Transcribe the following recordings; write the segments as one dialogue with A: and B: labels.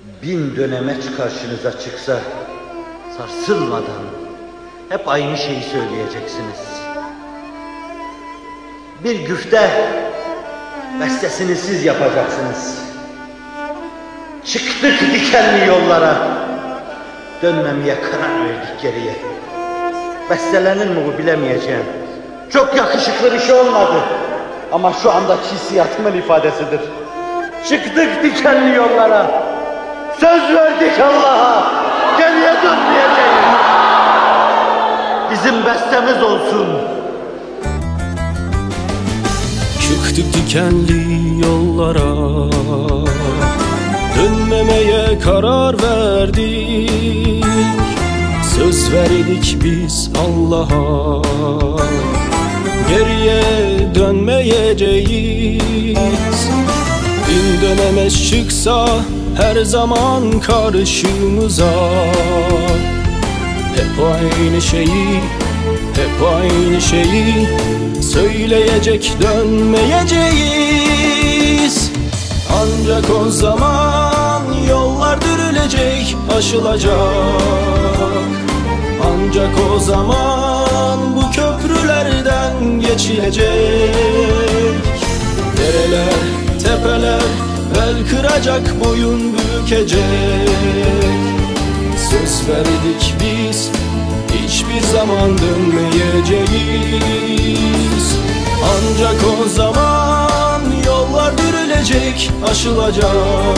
A: Bin dönemeç karşınıza çıksa sarsılmadan hep aynı şeyi söyleyeceksiniz. Bir güfte bestesini siz yapacaksınız. Çıktık dikenli yollara, dönmemeye karar verdik geriye. Bestelenir mi bu bilemeyeceğim. Çok yakışıklı bir şey olmadı ama şu andaki hissiyatımın ifadesidir. Çıktık dikenli yollara, söz verdik Allah'a, geriye dönmeyeceğiz. Bizim bestemiz olsun.
B: Çıktık dikenli yollara, dönmemeye karar verdik. Söz verdik biz Allah'a, geriye dönmeyeceğiz. Bin dönemeç çıksa her zaman karşımıza, hep aynı şeyi, hep aynı şeyi söyleyecek, dönmeyeceğiz. Ancak o zaman yollar dürülecek, aşılacak. Ancak o zaman bu köprülerden geçilecek. Dereler, tepeler bel kıracak, boyun bükecek. Söz verdik biz, hiçbir zaman dönmeyeceğiz. Ancak o zaman yollar dürülecek, aşılacak.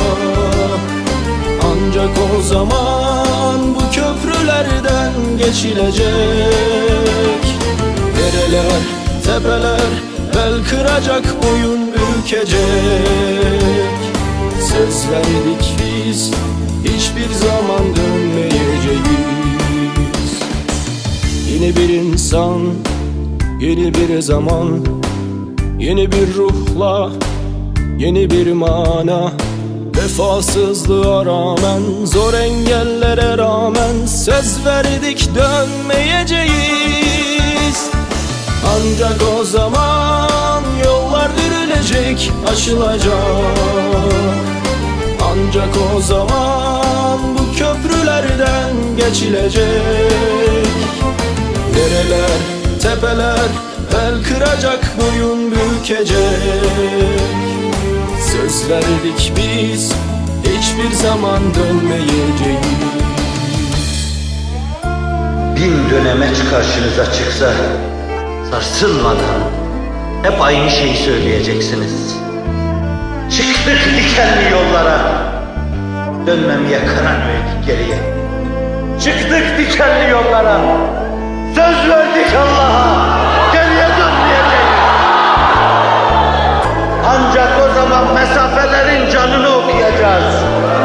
B: Ancak o zaman bu köprülerden geçilecek. Dereler, tepeler bel kıracak, boyun bükecek. Söz verdik biz, hiçbir zaman dönmeyeceğiz. Yeni bir insan, yeni bir zaman, yeni bir ruhla, yeni bir mana. Vefasızlığa rağmen, zor engellere rağmen söz verdik, dönmeyeceğiz. Ancak o zaman yollar dürülecek, aşılacak. Ancak o zaman bu köprülerden geçilecek. Dereler, tepeler bel kıracak, boyun bükecek. Söz verdik biz, hiçbir zaman dönmeyeceğiz.
A: Bin dönemeç karşınıza çıksa sarsılmadan hep aynı şeyi söyleyeceksiniz. Çıktık dikenli yollara, dönmemeye karar verdik geriye. Çıktık dikenli yollara, söz verdik Allah'a, geriye dönmeyeceğiz. Ancak o zaman mesafelerin canını okuyacağız.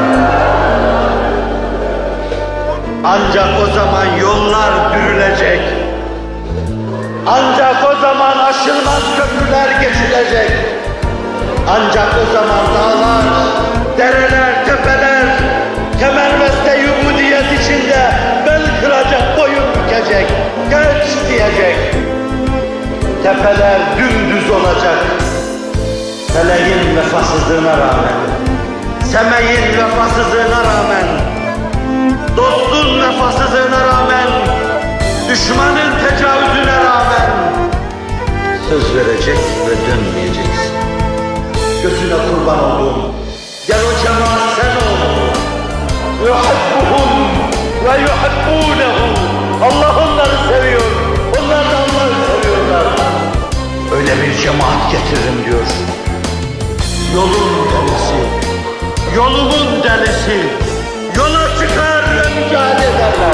A: Ancak o zaman yollar dürülecek. Ancak o zaman aşılmaz köprüler geçilecek. Ancak o zaman dağlar, dereler, tepeler kemerbeste yubudiyet içinde bel kıracak, boyun bükecek, geç diyecek. Tepeler dümdüz olacak. Feleğin vefasızlığına rağmen, semeyin vefasızlığına rağmen, dostun vefasızlığına rağmen, düşmanın tecavüzüne rağmen söz verecek ve dönmeyeceksin. Gözüne kurban olduğum, gel o cemaat sen ol. Yuhibbuhum ve yuhibbunehu. Allah onları seviyor, onlar da Allah'ı seviyorlar. Öyle bir cemaat getiririm diyor. Yolun delisi, yolumun delisi, yola çıkar ve mücadele ederler.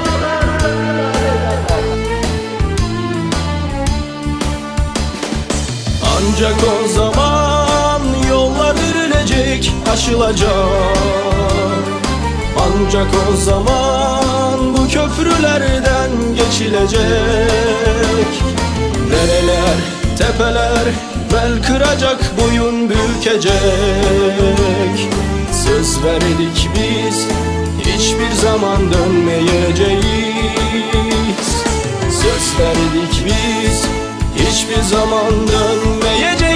B: Ancak o zaman yollar dürülecek, aşılacak. Ancak o zaman bu köprülerden geçilecek. Dereler, tepeler bel kıracak, boyun bükecek. Söz verdik biz, hiçbir zaman dönmeyeceğiz. Söz verdik biz, hiçbir zaman dönmeyeceğiz.